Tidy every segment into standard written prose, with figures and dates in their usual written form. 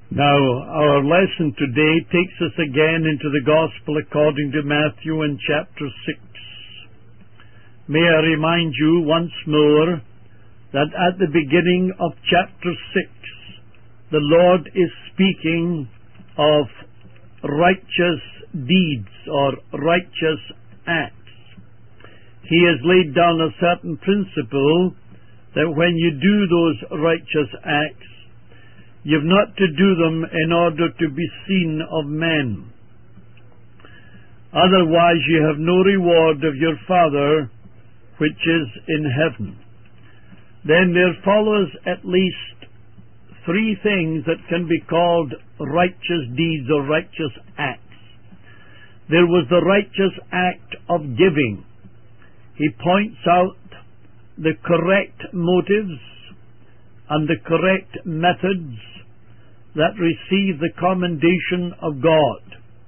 Now, our lesson today takes us again into the Gospel according to Matthew in chapter 6. May I remind you once more that at the beginning of chapter 6, the Lord is speaking of righteous deeds or righteous acts. He has laid down a certain principle that when you do those righteous acts, you've not to do them in order to be seen of men. Otherwise you have no reward of your Father which is in heaven. Then there follows at least three things that can be called righteous deeds or righteous acts. There was the righteous act of giving. He points out the correct motives and the correct methods that receive the commendation of God.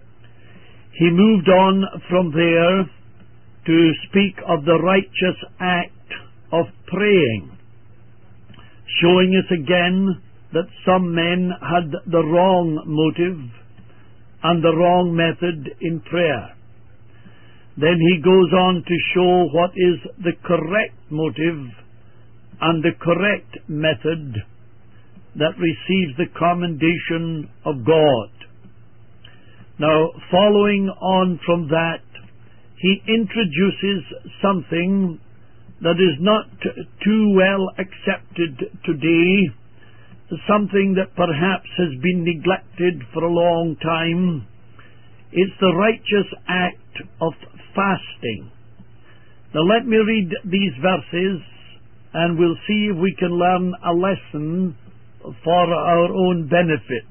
He moved on from there to speak of the righteous act of praying, showing us again that some men had the wrong motive and the wrong method in prayer. Then he goes on to show what is the correct motive and the correct method that receives the commendation of God. Now, following on from that, he introduces something that is not too well accepted today, something that perhaps has been neglected for a long time. It's the righteous act of fasting. Now let me read these verses and we'll see if we can learn a lesson for our own benefit.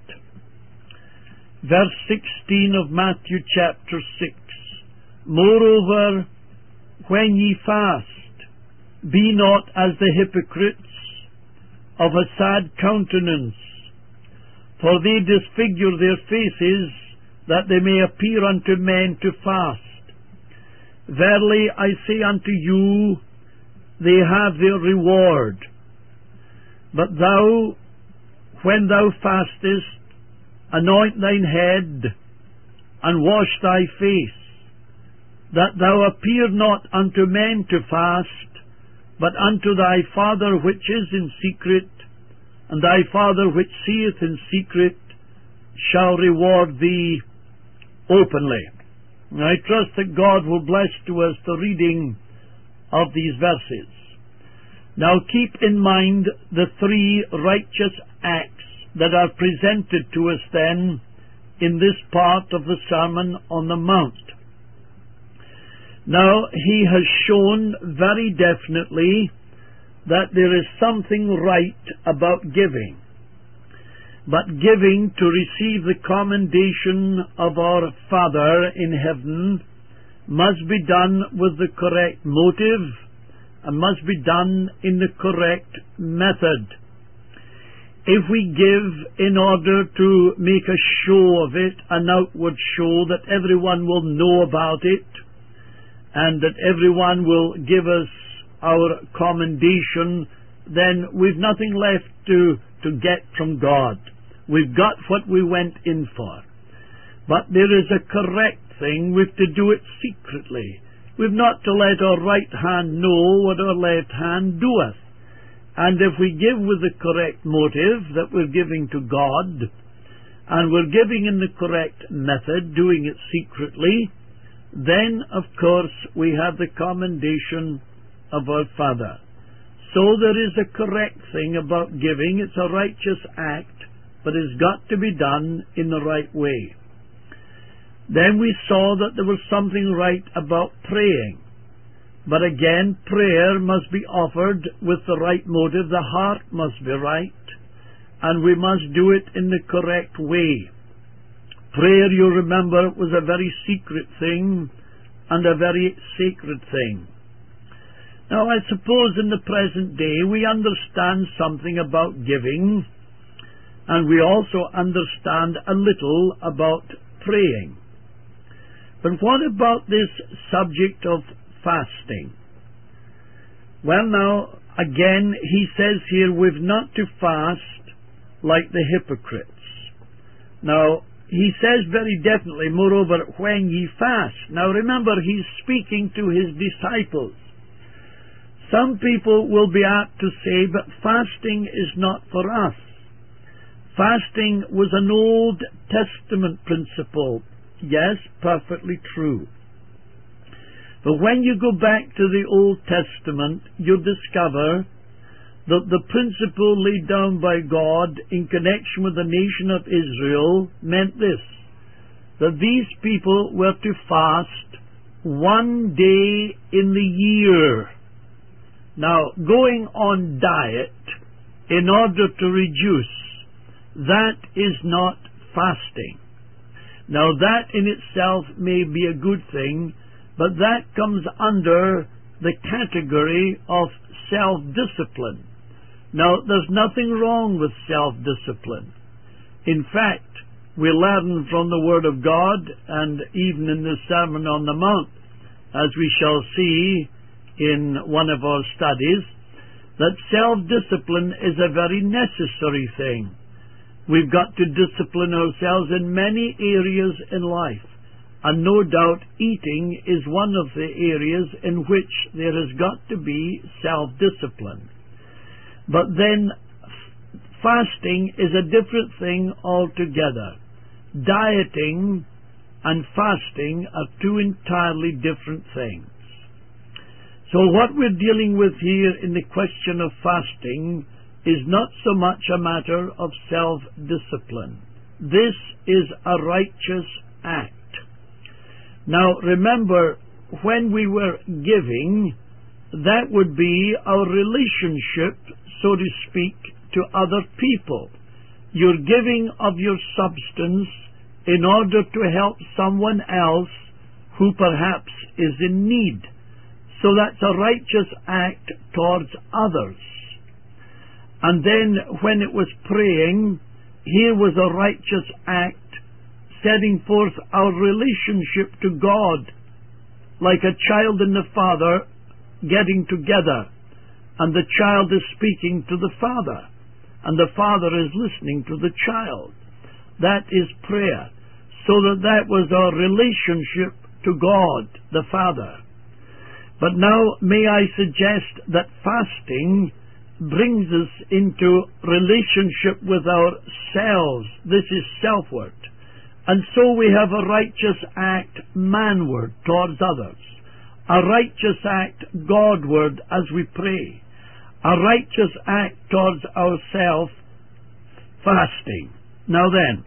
Verse 16 of Matthew chapter 6. Moreover, when ye fast, be not as the hypocrites, of a sad countenance, for they disfigure their faces, that they may appear unto men to fast. Verily I say unto you, they have their reward. But thou, when thou fastest, anoint thine head, and wash thy face, that thou appear not unto men to fast, but unto thy Father which is in secret, and thy Father which seeth in secret shall reward thee openly. I trust that God will bless to us the reading of these verses. Now keep in mind the three righteous acts that are presented to us then in this part of the Sermon on the Mount. Now he has shown very definitely that there is something right about giving. But giving to receive the commendation of our Father in heaven must be done with the correct motive and must be done in the correct method. If we give in order to make a show of it, an outward show that everyone will know about it, and that everyone will give us our commendation, then we've nothing left to get from God. We've got what we went in for. But there is a correct thing. We've to do it secretly. We've not to let our right hand know what our left hand doeth. And if we give with the correct motive that we're giving to God, and we're giving in the correct method, doing it secretly, then, of course, we have the commendation of our Father. So there is a correct thing about giving. It's a righteous act, but it's got to be done in the right way. Then we saw that there was something right about praying. But again, prayer must be offered with the right motive. The heart must be right, and we must do it in the correct way. Prayer, you remember, was a very secret thing and a very sacred thing. Now, I suppose in the present day we understand something about giving, and we also understand a little about praying. But what about this subject of fasting? Well, now, again, he says here we've not to fast like the hypocrites. Now, he says very definitely, moreover, when ye fast. Now remember, he's speaking to his disciples. Some people will be apt to say, but fasting is not for us. Fasting was an Old Testament principle. Yes, perfectly true. But when you go back to the Old Testament, you'll discover that the principle laid down by God in connection with the nation of Israel meant this, that these people were to fast one day in the year. Now, going on diet in order to reduce, that is not fasting. Now, that in itself may be a good thing, but that comes under the category of self-discipline. Now, there's nothing wrong with self-discipline. In fact, we learn from the Word of God, and even in the Sermon on the Mount, as we shall see in one of our studies, that self-discipline is a very necessary thing. We've got to discipline ourselves in many areas in life, and no doubt eating is one of the areas in which there has got to be self-discipline. But then fasting is a different thing altogether. Dieting and fasting are two entirely different things. So what we're dealing with here in the question of fasting is not so much a matter of self-discipline. This is a righteous act. Now remember, when we were giving, that would be our relationship, so to speak, to other people. You're giving of your substance in order to help someone else who perhaps is in need. So that's a righteous act towards others. And then when it was praying, here was a righteous act setting forth our relationship to God, like a child and the father getting together, and the child is speaking to the father, and the father is listening to the child. That is prayer. So that was our relationship to God, the Father. But now may I suggest that fasting brings us into relationship with ourselves. This is selfward. And so we have a righteous act manward towards others, a righteous act Godward as we pray, a righteous act towards ourselves, fasting. Now then,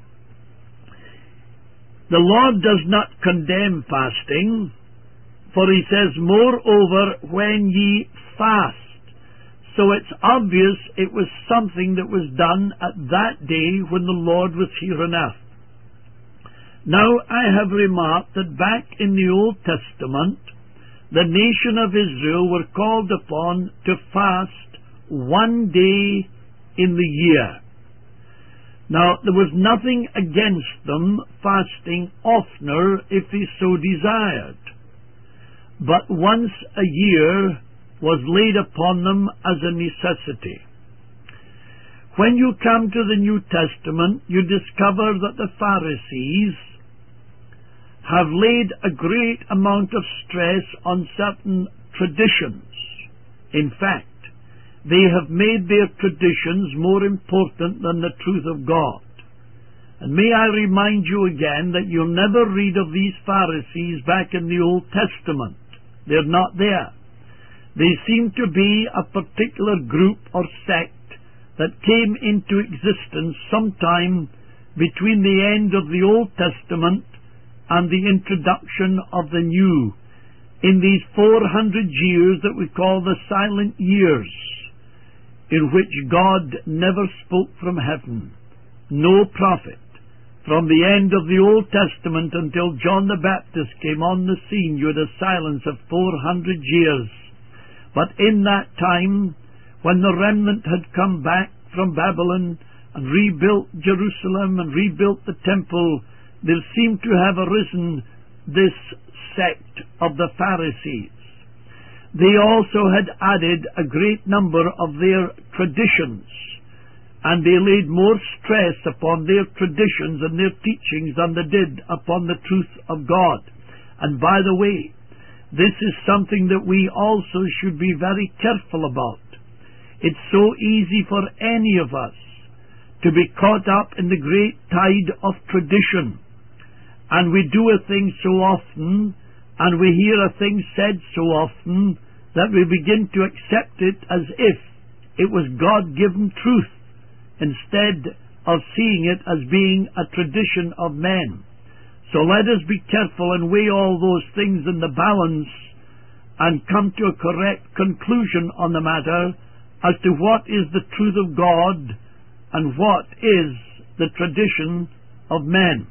the Lord does not condemn fasting, for he says, moreover, when ye fast. So it's obvious it was something that was done at that day when the Lord was here on earth. Now I have remarked that back in the Old Testament, the nation of Israel were called upon to fast one day in the year. Now, there was nothing against them fasting oftener if they so desired, but once a year was laid upon them as a necessity. When you come to the New Testament, you discover that the Pharisees have laid a great amount of stress on certain traditions. In fact, they have made their traditions more important than the truth of God. And may I remind you again that you'll never read of these Pharisees back in the Old Testament. They're not there. They seem to be a particular group or sect that came into existence sometime between the end of the Old Testament and the introduction of the New, in these 400 years that we call the silent years, in which God never spoke from heaven, no prophet. From the end of the Old Testament until John the Baptist came on the scene, you had a silence of 400 years. But in that time, when the remnant had come back from Babylon and rebuilt Jerusalem and rebuilt the temple, there seemed to have arisen this sect of the Pharisees. They also had added a great number of their traditions, and they laid more stress upon their traditions and their teachings than they did upon the truth of God. And by the way, this is something that we also should be very careful about. It's so easy for any of us to be caught up in the great tide of tradition. And we do a thing so often, and we hear a thing said so often, that we begin to accept it as if it was God-given truth, instead of seeing it as being a tradition of men. So let us be careful and weigh all those things in the balance and come to a correct conclusion on the matter as to what is the truth of God and what is the tradition of men.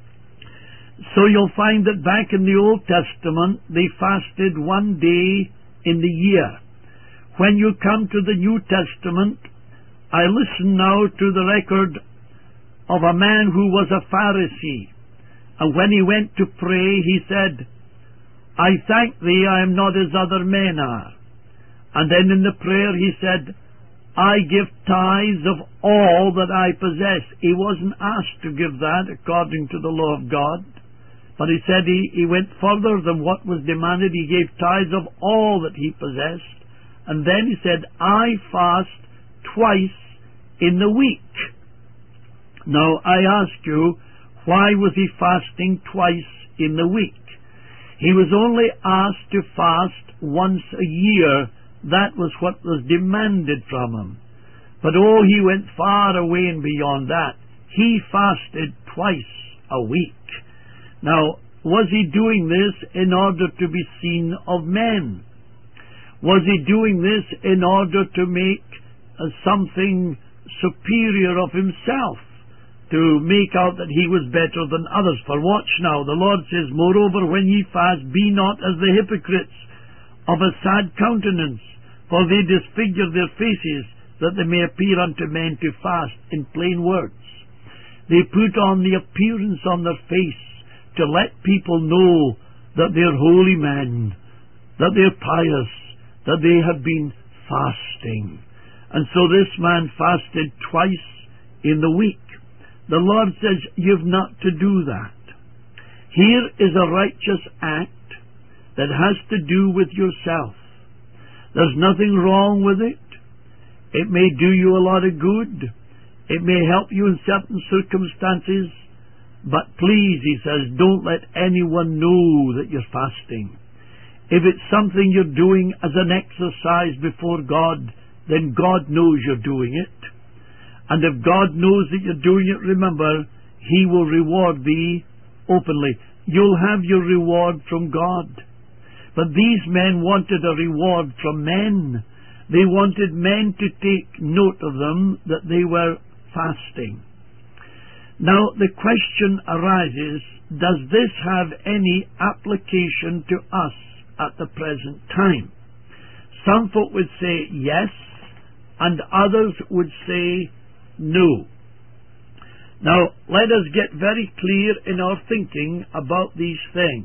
So you'll find that back in the Old Testament they fasted one day in the year. When you come to the New Testament, I listen now to the record of a man who was a Pharisee, and when he went to pray he said, I thank thee I am not as other men are. And then in the prayer he said, I give tithes of all that I possess. He wasn't asked to give that according to the law of God, but he said he went further than what was demanded. He gave tithes of all that he possessed. And then he said, I fast twice in the week. Now I ask you, why was he fasting twice in the week? He was only asked to fast once a year. That was what was demanded from him. But he went far away and beyond that. He fasted twice a week. Now, was he doing this in order to be seen of men? Was he doing this in order to make something superior of himself, to make out that he was better than others? For watch now, the Lord says, moreover, when ye fast, be not as the hypocrites of a sad countenance, for they disfigure their faces, that they may appear unto men to fast. In plain words, they put on the appearance on their face to let people know that they're holy men, that they're pious, that they have been fasting. And so this man fasted twice in the week. The Lord says, you've not to do that. Here is a righteous act that has to do with yourself. There's nothing wrong with it. It may do you a lot of good. It may help you in certain circumstances. But please, he says, don't let anyone know that you're fasting. If it's something you're doing as an exercise before God, then God knows you're doing it. And if God knows that you're doing it, remember, He will reward thee openly. You'll have your reward from God. But these men wanted a reward from men. They wanted men to take note of them that they were fasting. Now the question arises, does this have any application to us at the present time? Some folk would say yes, and others would say no. Now let us get very clear in our thinking about these things.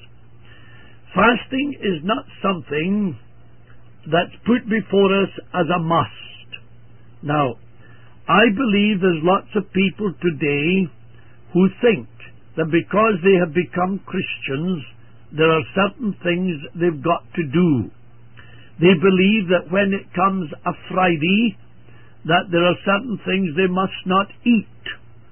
Fasting is not something that's put before us as a must. Now, I believe there's lots of people today who think that because they have become Christians, there are certain things they've got to do. They believe that when it comes a Friday, that there are certain things they must not eat.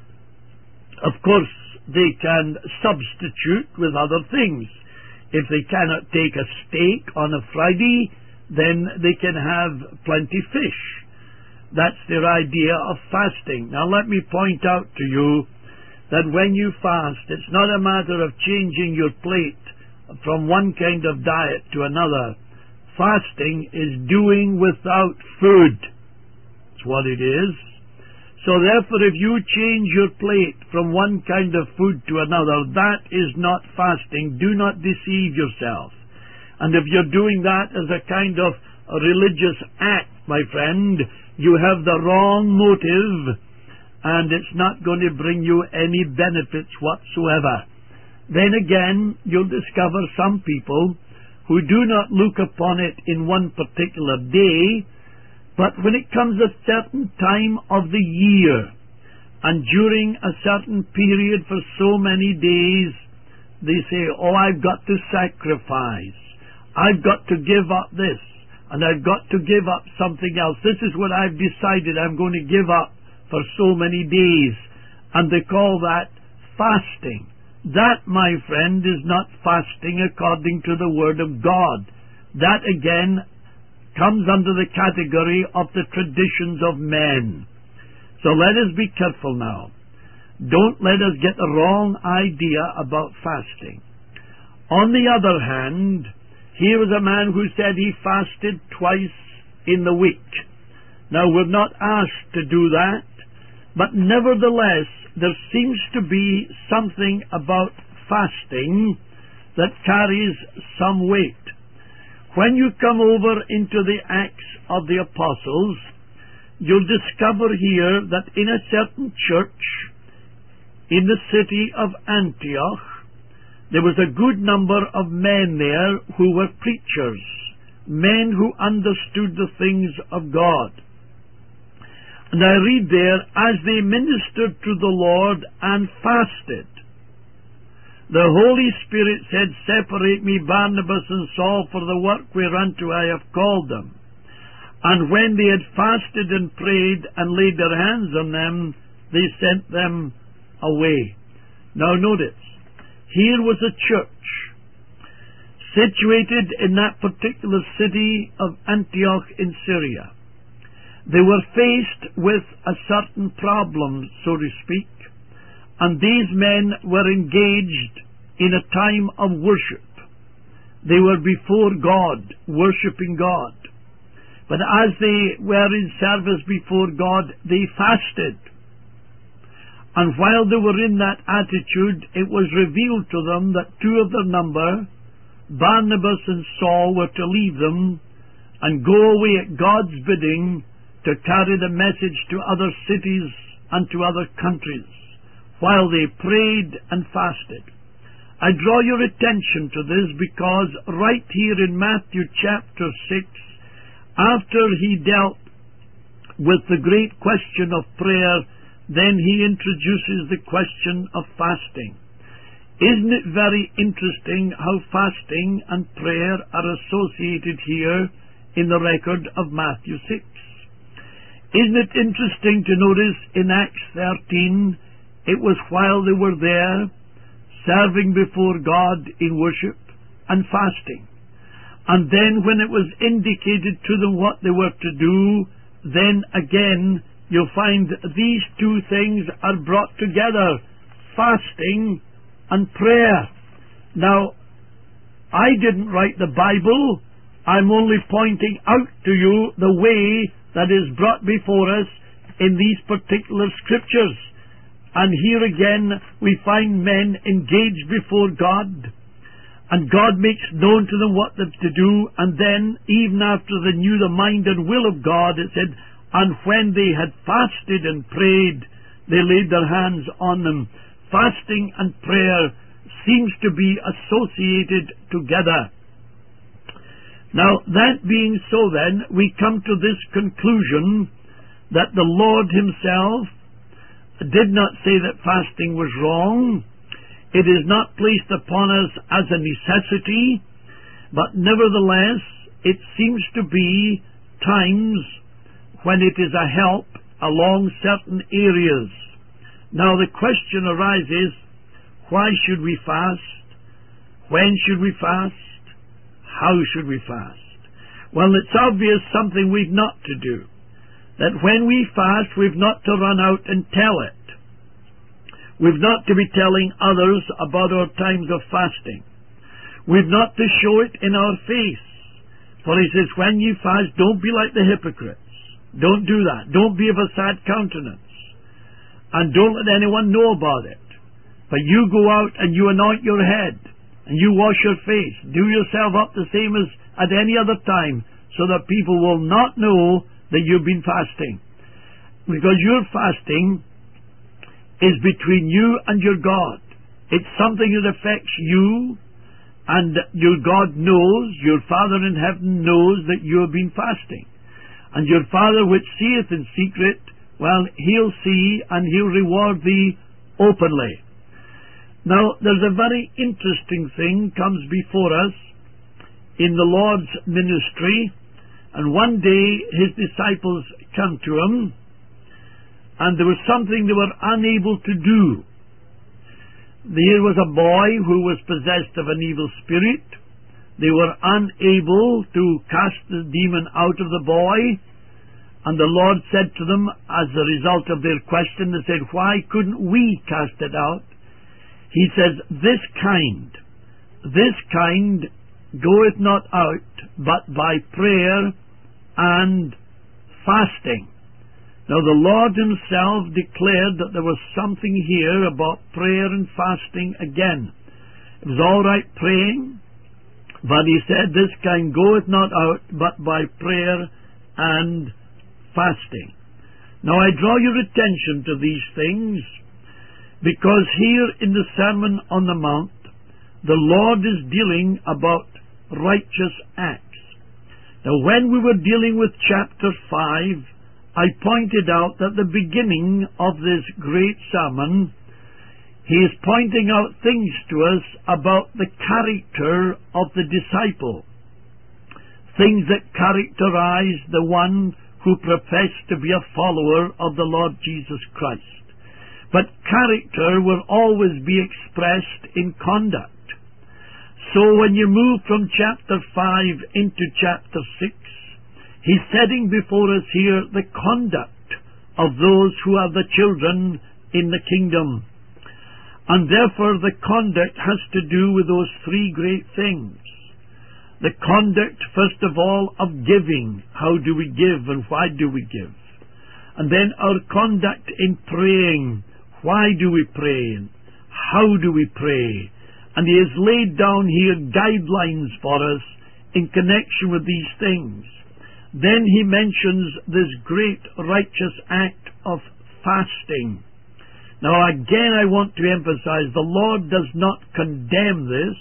Of course, they can substitute with other things. If they cannot take a steak on a Friday, then they can have plenty fish. That's their idea of fasting. Now let me point out to you that when you fast, it's not a matter of changing your plate from one kind of diet to another. Fasting is doing without food. That's what it is. So therefore, if you change your plate from one kind of food to another, that is not fasting. Do not deceive yourself. And if you're doing that as a kind of a religious act, my friend, you have the wrong motive, and it's not going to bring you any benefits whatsoever. Then again, you'll discover some people who do not look upon it in one particular day, But when it comes a certain time of the year, and during a certain period for so many days, they say, oh, I've got to sacrifice. I've got to give up this, and I've got to give up something else. This is what I've decided I'm going to give up for so many days. And they call that fasting. That, my friend, is not fasting according to the Word of God. That, again, comes under the category of the traditions of men. So let us be careful now. Don't let us get the wrong idea about fasting. On the other hand, here was a man who said he fasted twice in the week. Now, we're not asked to do that, but nevertheless, there seems to be something about fasting that carries some weight. When you come over into the Acts of the Apostles, you'll discover here that in a certain church in the city of Antioch, there was a good number of men there who were preachers, men who understood the things of God. And I read there, as they ministered to the Lord and fasted, the Holy Spirit said, separate me, Barnabas and Saul, for the work whereunto I have called them. And when they had fasted and prayed and laid their hands on them, they sent them away. Now notice, here was a church situated in that particular city of Antioch in Syria. They were faced with a certain problem, so to speak, and these men were engaged in a time of worship. They were before God, worshipping God. But as they were in service before God, they fasted. And while they were in that attitude, it was revealed to them that two of their number, Barnabas and Saul, were to leave them and go away at God's bidding to carry the message to other cities and to other countries, while they prayed and fasted. I draw your attention to this because right here in Matthew chapter 6, after he dealt with the great question of prayer, then he introduces the question of fasting. Isn't it very interesting how fasting and prayer are associated here in the record of Matthew 6? Isn't it interesting to notice in Acts 13, it was while they were there, serving before God in worship and fasting. And then when it was indicated to them what they were to do, then again you'll find these two things are brought together, fasting and prayer. Now, I didn't write the Bible. I'm only pointing out to you the way that is brought before us in these particular scriptures. And here again we find men engaged before God, and God makes known to them what they're to do, and then even after they knew the mind and will of God, it said, and when they had fasted and prayed, they laid their hands on them. Fasting and prayer seems to be associated together. Now, that being so then, we come to this conclusion that the Lord himself did not say that fasting was wrong. It is not placed upon us as a necessity, but nevertheless, it seems to be times when it is a help along certain areas. Now, the question arises, why should we fast? When should we fast? How should we fast? Well, it's obvious something we've not to do. That when we fast, we've not to run out and tell it. We've not to be telling others about our times of fasting. We've not to show it in our face. For he says, when you fast, don't be like the hypocrites. Don't do that. Don't be of a sad countenance. And don't let anyone know about it. But you go out and you anoint your head, and you wash your face. Do yourself up the same as at any other time, so that people will not know that you've been fasting. Because your fasting is between you and your God. It's something that affects you, and your God knows, your Father in heaven knows that you have been fasting. And your Father which seeth in secret, well, He'll see and He'll reward thee openly. Now, there's a very interesting thing comes before us in the Lord's ministry. And one day His disciples come to Him, and there was something they were unable to do. There was a boy who was possessed of an evil spirit. They were unable to cast the demon out of the boy, and the Lord said to them, as a result of their question, they said, why couldn't we cast it out? He says, this kind goeth not out but by prayer and fasting. Now the Lord Himself declared that there was something here about prayer and fasting again. It was all right praying, but He said, this kind goeth not out but by prayer and fasting. Now I draw your attention to these things, because here in the Sermon on the Mount, the Lord is dealing about righteous acts. Now when we were dealing with chapter 5, I pointed out that the beginning of this great sermon, He is pointing out things to us about the character of the disciple. Things that characterize the one who professed to be a follower of the Lord Jesus Christ. But character will always be expressed in conduct. So when you move from chapter 5 into chapter 6, He's setting before us here the conduct of those who are the children in the kingdom. And therefore the conduct has to do with those three great things. The conduct, first of all, of giving. How do we give and why do we give? And then our conduct in praying. Why do we pray? How do we pray? And He has laid down here guidelines for us in connection with these things. Then He mentions this great righteous act of fasting. Now again I want to emphasize, the Lord does not condemn this.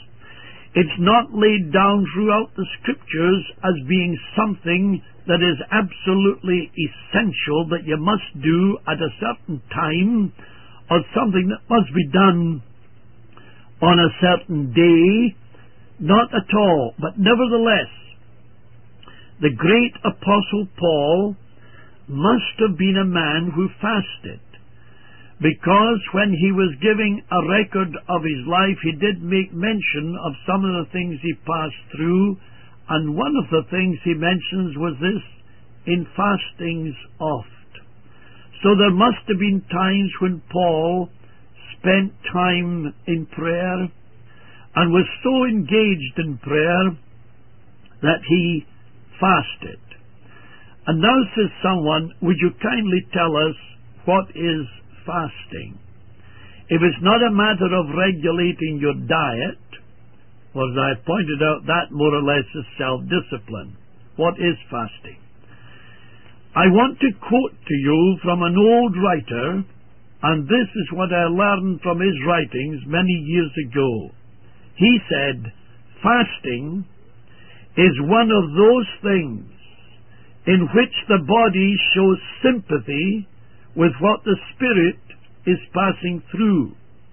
It's not laid down throughout the Scriptures as being something that is absolutely essential that you must do at a certain time, or something that must be done on a certain day. Not at all. But nevertheless, the great Apostle Paul must have been a man who fasted, because when he was giving a record of his life, he did make mention of some of the things he passed through, and one of the things he mentions was this, in fastings oft. So there must have been times when Paul spent time in prayer, and was so engaged in prayer that he fasted. And now says someone, would you kindly tell us what is fasting? If it's not a matter of regulating your diet, well, as I pointed out, that more or less is self-discipline. What is fasting? I want to quote to you from an old writer, and this is what I learned from his writings many years ago. He said, fasting is one of those things in which the body shows sympathy with what the spirit is passing through.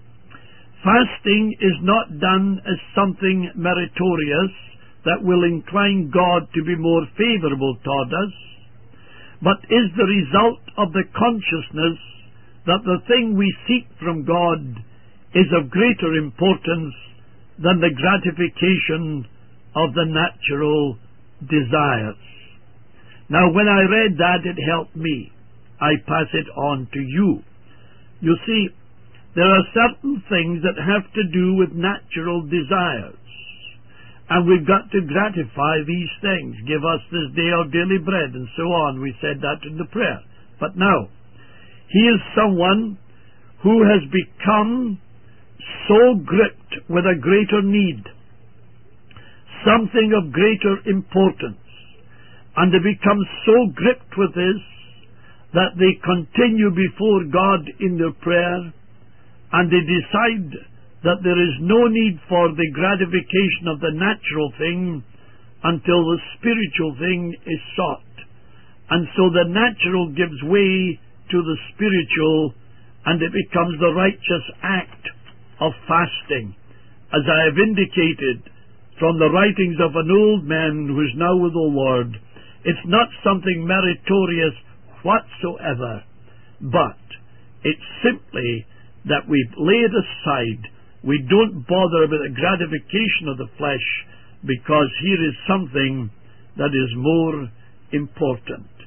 Fasting is not done as something meritorious that will incline God to be more favorable toward us, but is the result of the consciousness that the thing we seek from God is of greater importance than the gratification of the natural desires. Now, when I read that, it helped me. I pass it on to you. You see, there are certain things that have to do with natural desires, and we've got to gratify these things. Give us this day our daily bread, and so on. We said that in the prayer. But now, he is someone who has become so gripped with a greater need, something of greater importance, and they become so gripped with this that they continue before God in their prayer, and they decide that there is no need for the gratification of the natural thing until the spiritual thing is sought. And so the natural gives way to the spiritual, and it becomes the righteous act of fasting. As I have indicated from the writings of an old man who is now with the Lord, it's not something meritorious whatsoever, but it's simply that we lay it aside. We don't bother about the gratification of the flesh, because here is something that is more important.